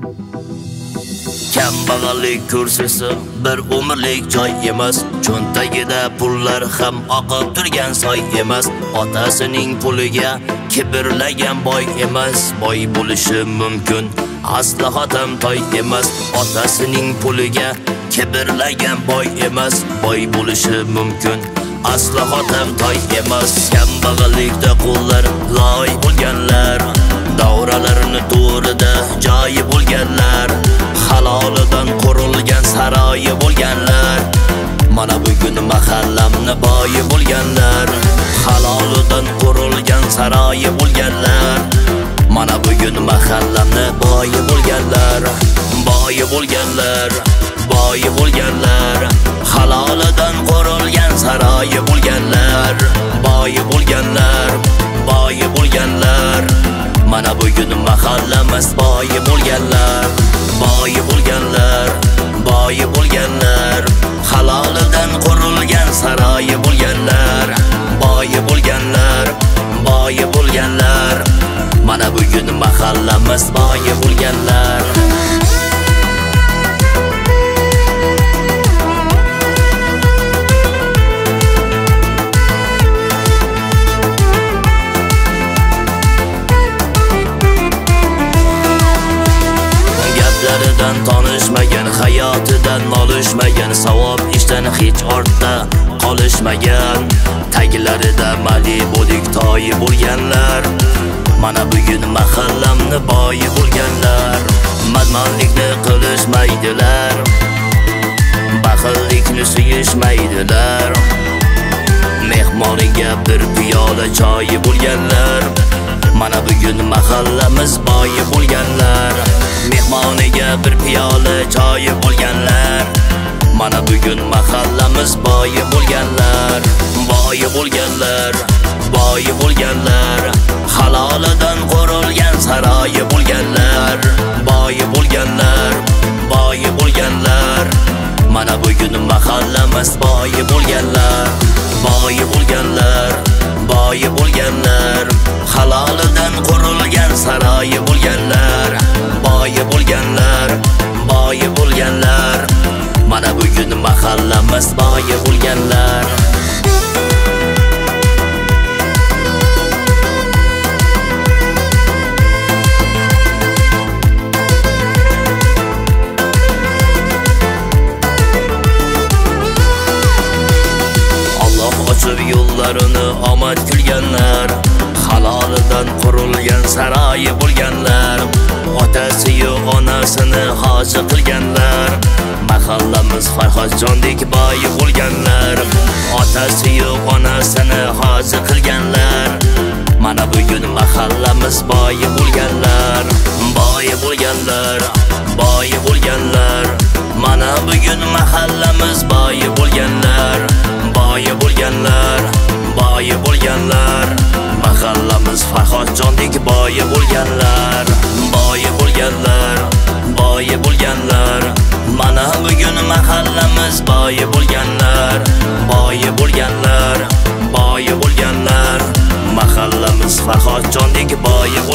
Kambag'allik kursisi bir umrlik joy emas. Cho'ntagida pullar ham oqib turgan soy emas. Otasining puliga kibrlagan boy emas. Boy bo'lishi mumkin, asli xotim toy emas. Otasining puliga kibrlagan boy emas. Boy bo'lishi mumkin, asli xotim toy emas. Kambag'allikda qullar loy bo'lganlar, davralarini to'rida joyi bo'lganlar, halolidan qurilgan saroyi bo'lganlar. Mana bugun mahallamni boyi bo'lganlar, halolidan qurilgan saroyi bo'lganlar. Mana bugun mahallamni boyi bo'lganlar, boyi bo'lganlar, boyi bo'lganlar, halolidan qurilgan saroyi bo'lganlar, boyi bo'lganlar, boyi bo'lganlar. Mana bugun mahallamiz boyi bo'lganlar, boyi bo'lganlar, boyi bo'lganlar, halolidan qurilgan saroyi bo'lganlar, boyi bo'lganlar, boyi bo'lganlar. Mana bugun mahallamiz boyi bo'lganlar. Gaplaridan tanishmagan, hayotidan nolishmagan, savob ishdan hech ortda qolishmagan, taglarida Malibulik toyi bo'lganlar. Mana bugun mahallamni boyi bo'lganlar. Madmanlikni qilishmaydilar, baxillikni suyishmaydilar. Mehmoniga bir piyola choy bo'lganlar. Mana bugun mahallamiz boyi bo'lganlar. Mehmoniga bir piyola choy bo'lganlar. Mana bugun mahallamiz boyi bo'lganlar, boyi bo'lganlar, boyi bo'lganlar, halolidan qurilgan saroyi bo'lganlar, boyi bo'lganlar, boyi bo'lganlar. Mana bugun mahallamiz boyi bo'lganlar, boyi bo'lganlar, boyi bo'lganlar, halolidan qurilgan saroyi bo'lganlar, boyi bo'lganlar, boyi bo'lganlar. Mana bugun mahallamiz boyi bo'lganlar. Alloh ochib yo'llarini omad kulganlar, halolidan qurilgan saroyi bo'lganlar. Otasi-yu onasini hoji qilganlar. Mahallamiz Farhodjondek boyi bo'lganlar. Otasi-yu onasini hoji qilganlar. Mana bugun mahallamiz boyi bo'lganlar, boyi bo'lganlar, boyi bo'lganlar. Mana bugun mahallamiz boyi bo'lganlar, boyi bo'lganlar, boyi bo'lganlar. Mahallamiz Farhodjondek boyi bo'lganlar, boyi bo'lganlar, boyi bo'lganlar. Mana bugun mahallamiz boyi bo'lganlar, boyi bo'lganlar, boyi bo'lganlar. Mahallamiz Farhodjondek boyi